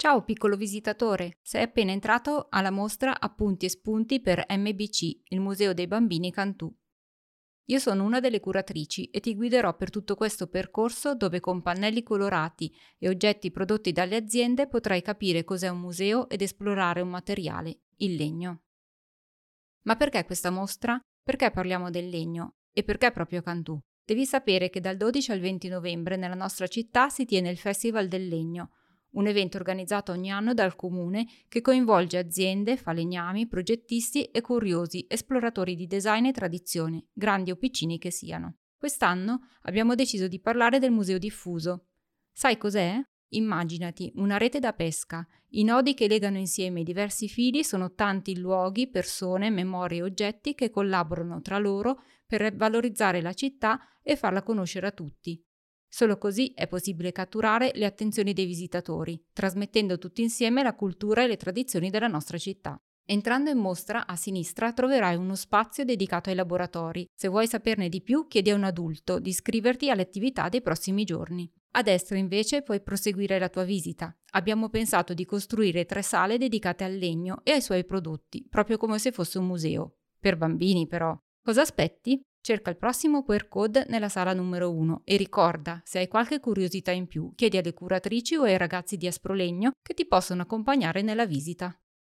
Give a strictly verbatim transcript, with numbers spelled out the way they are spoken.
Ciao piccolo visitatore, sei appena entrato alla mostra Appunti e spunti per M B C, il Museo dei Bambini Cantù. Io sono una delle curatrici e ti guiderò per tutto questo percorso dove con pannelli colorati e oggetti prodotti dalle aziende potrai capire cos'è un museo ed esplorare un materiale, il legno. Ma perché questa mostra? Perché parliamo del legno? E perché proprio Cantù? Devi sapere che dal dodici al venti novembre nella nostra città si tiene il Festival del Legno, un evento organizzato ogni anno dal comune che coinvolge aziende, falegnami, progettisti e curiosi esploratori di design e tradizione, grandi o piccini che siano. Quest'anno abbiamo deciso di parlare del museo diffuso. Sai cos'è? Immaginati una rete da pesca. I nodi che legano insieme i diversi fili sono tanti luoghi, persone, memorie e oggetti che collaborano tra loro per valorizzare la città e farla conoscere a tutti. Solo così è possibile catturare le attenzioni dei visitatori, trasmettendo tutti insieme la cultura e le tradizioni della nostra città. Entrando in mostra, a sinistra troverai uno spazio dedicato ai laboratori. Se vuoi saperne di più, chiedi a un adulto di iscriverti alle attività dei prossimi giorni. A destra invece puoi proseguire la tua visita. Abbiamo pensato di costruire tre sale dedicate al legno e ai suoi prodotti, proprio come se fosse un museo. Per bambini però. Cosa aspetti? Cerca il prossimo Q R code nella sala numero uno e ricorda, se hai qualche curiosità in più, chiedi alle curatrici o ai ragazzi di Asprolegno che ti possono accompagnare nella visita.